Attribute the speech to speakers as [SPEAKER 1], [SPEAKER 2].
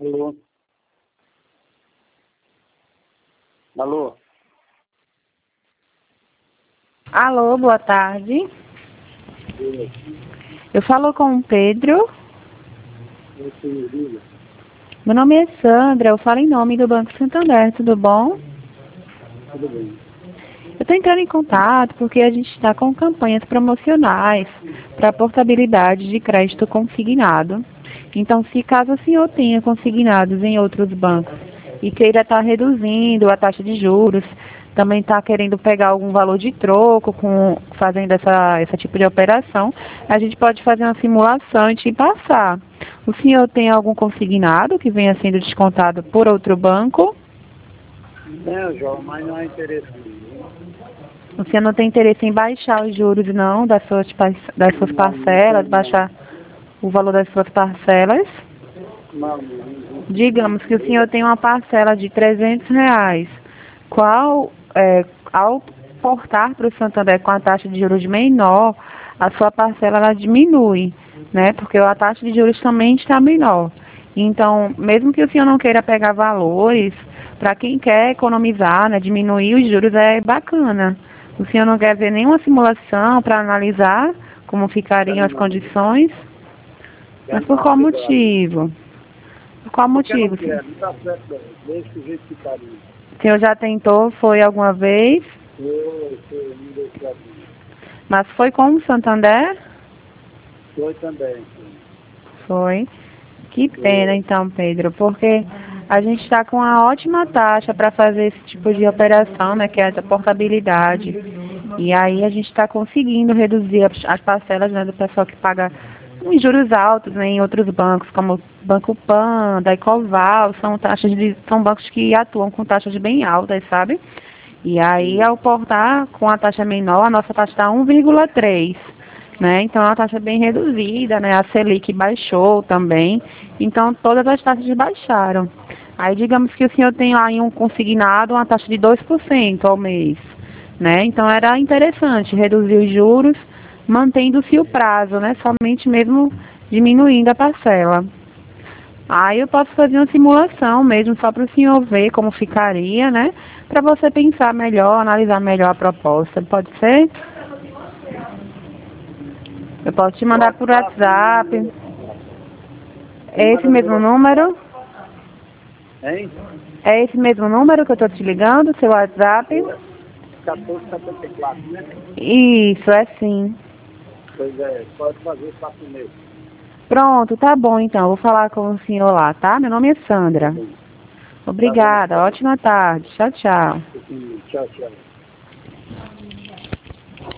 [SPEAKER 1] Alô? Alô?
[SPEAKER 2] Alô, boa tarde. Eu falo com o Pedro. Meu nome é Sandra, eu falo em nome do Banco Santander, tudo bom?
[SPEAKER 1] Tudo bem.
[SPEAKER 2] Eu estou entrando em contato porque a gente está com campanhas promocionais para portabilidade de crédito consignado. Então, se caso o senhor tenha consignados em outros bancos e queira estar reduzindo a taxa de juros, também está querendo pegar algum valor de troco fazendo esse tipo de operação, a gente pode fazer uma simulação e te passar. O senhor tem algum consignado que venha sendo descontado por outro banco?
[SPEAKER 1] Não, João, mas não há interesse nenhum.
[SPEAKER 2] O senhor não tem interesse em baixar os juros, não, das suas parcelas, baixar o valor das suas parcelas?
[SPEAKER 1] Não.
[SPEAKER 2] Digamos que o senhor tem uma parcela de R$ 300. Ao portar para o Santander com a taxa de juros menor, a sua parcela ela diminui, né? Porque a taxa de juros também está menor. Então, mesmo que o senhor não queira pegar valores, para quem quer economizar, né, diminuir os juros é bacana. O senhor não quer ver nenhuma simulação para analisar como ficariam as condições? Mas por qual motivo? Por qual motivo?
[SPEAKER 1] Não quero, não está certo, não. Deixa o jeito que está ali.
[SPEAKER 2] O senhor já tentou, foi alguma vez?
[SPEAKER 1] Não deu certo.
[SPEAKER 2] Mas foi com o Santander?
[SPEAKER 1] Foi também, sim.
[SPEAKER 2] Foi. Que pena então, Pedro, porque a gente está com uma ótima taxa para fazer esse tipo de operação, né, que é a portabilidade. E aí a gente está conseguindo reduzir as parcelas, né, do pessoal que paga em juros altos, né, em outros bancos, como Banco Pan, da Ecoval, são bancos que atuam com taxas bem altas, sabe? E aí, ao portar com a taxa menor, a nossa taxa está 1,3, né? Então, é uma taxa bem reduzida, né? A Selic baixou também. Então, todas as taxas baixaram. Aí, digamos que o senhor tem lá em um consignado uma taxa de 2% ao mês, né? Então, era interessante reduzir os juros, mantendo-se o prazo, né? Somente mesmo diminuindo a parcela. Aí eu posso fazer uma simulação mesmo, só para o senhor ver como ficaria, né? Para você pensar melhor, analisar melhor a proposta. Pode ser? Eu posso te mandar por WhatsApp. É esse mesmo número?
[SPEAKER 1] Hein?
[SPEAKER 2] É esse mesmo número que eu estou te ligando, seu WhatsApp?
[SPEAKER 1] 1474, né?
[SPEAKER 2] Isso, é sim.
[SPEAKER 1] Pois é, pode fazer passo mesmo.
[SPEAKER 2] Pronto, tá bom então. Vou falar com o senhor lá, tá? Meu nome é Sandra. Obrigada, ótima tarde. Tchau, tchau.
[SPEAKER 1] Tchau, tchau.